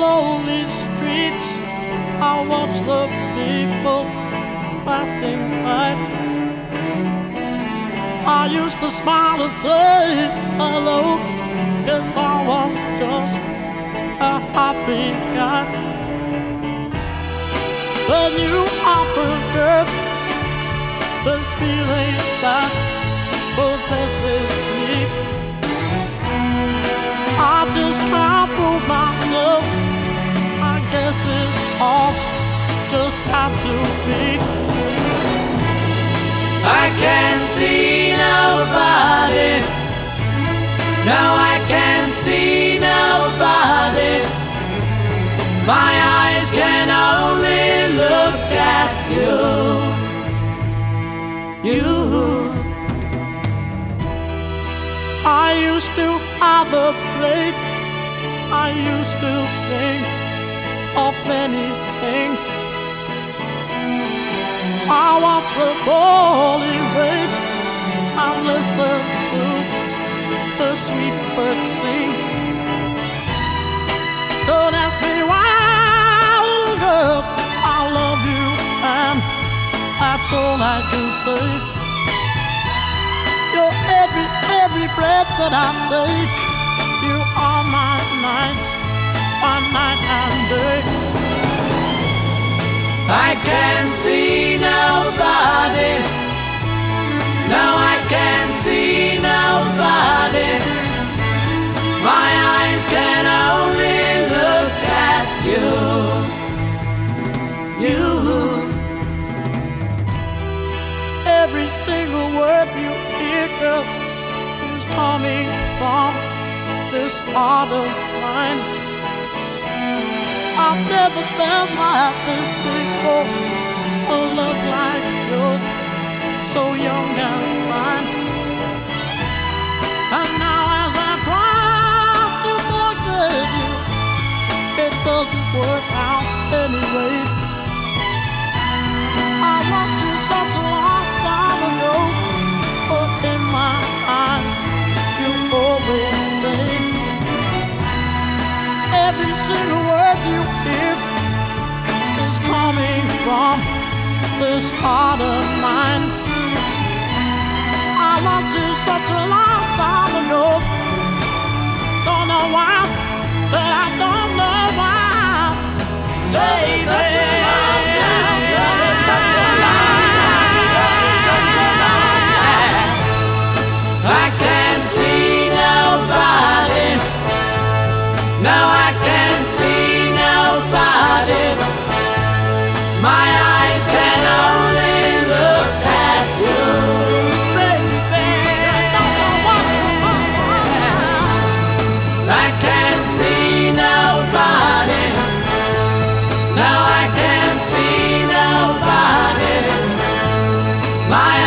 lonely streets, I watch the people passing by. I used to smile and say hello, guess I was just a happy guy. Then you offered this feeling that possesses me. I just can't prove myself. I guess it all just had to be. I can't see nobody. No, I can't see nobody. My eyes can only look at you. You. I used to have a plate. I used to think of many things. I watch the falling rain and listen to the sweet birds sing. Don't ask me why, little girl, I love you, and that's all I can say. You're every breath that I take. You are my nights, my night and day. I can't see nobody. No, I can't see nobody. My eyes can only look at you. You. Every single word you hear, girl, is coming from this heart of mine. I've never felt like this before. A love like yours, so young and fine. And now as I try to forget you, it doesn't work out anyway. I loved you such a long time ago, but in my eyes you always stay. Every single word you hear is coming from this heart of mine. I loved you such a long time ago. Don't know why, said I don't know why. Love is such a long time. Love is such a long time. Love is such a long time. I can't see nobody. No, I can't see nobody. My eyes can only look at you, baby. I can't see nobody. No, I can't see nobody. My